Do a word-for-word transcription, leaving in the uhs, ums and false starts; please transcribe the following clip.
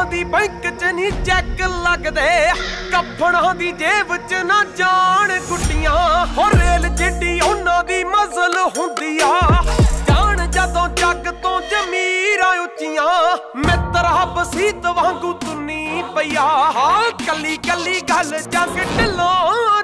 दी bank च नी cheque लगदे, कफना दी जेब च ना जान गुड्डियां। हो रेल जिड्डी उन्हां दी मजल हुंदी आ, जान जदों जग तो जमीरां उच्चियां। मित्रा बसीत वांगू तुन्नी पईया, कली कली गल जग ढिलों